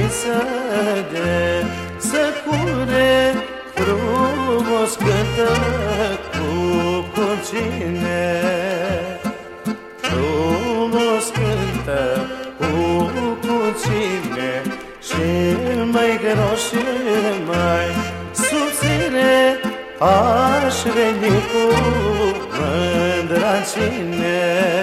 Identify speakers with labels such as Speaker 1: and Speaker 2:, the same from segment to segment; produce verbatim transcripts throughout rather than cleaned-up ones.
Speaker 1: de săcure, frumos cântă cu cucine. Frumos cântă cu cucine și mai gros și mai subțire, aș veni cu mândracine.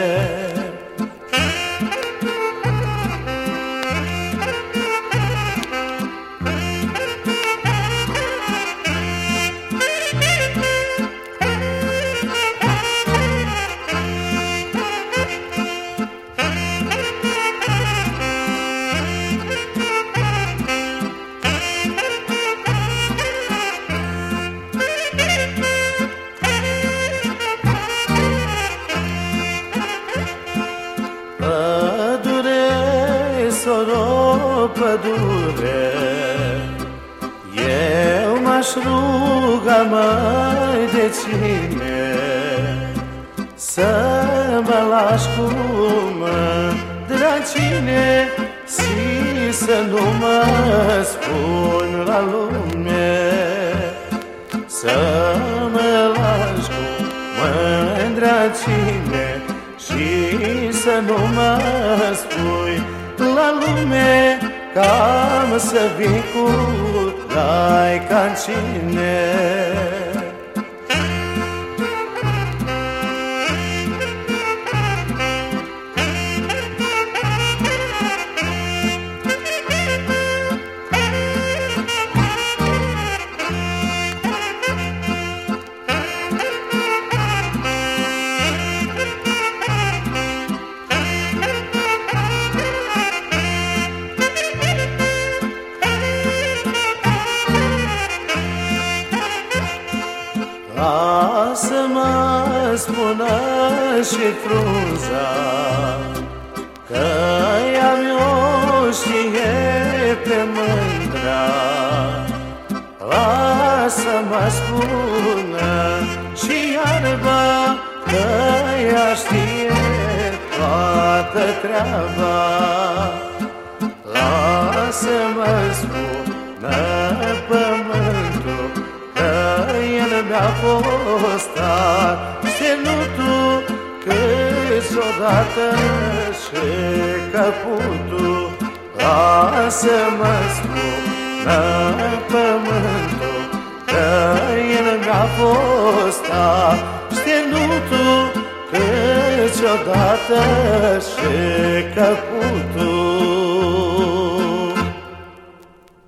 Speaker 1: Soro, pădure, eu m-aș ruga mai de cine să mă lași cu mândracine și să nu mă spun la lume. Să mă lași cu mândracine și să nu mă spui la lume, cam să vin cu rai cancine. Să mă spună și frunza că i-am eu știe pe mândra. Lasă-mă spună și iarba că ea știe toată treaba. Lasă-mă spună pământul că el mi-a fost ținutul, câteodată și căputul. Lasă-mă spună pământul că el mi-a fost ținutul, câteodată și căputul.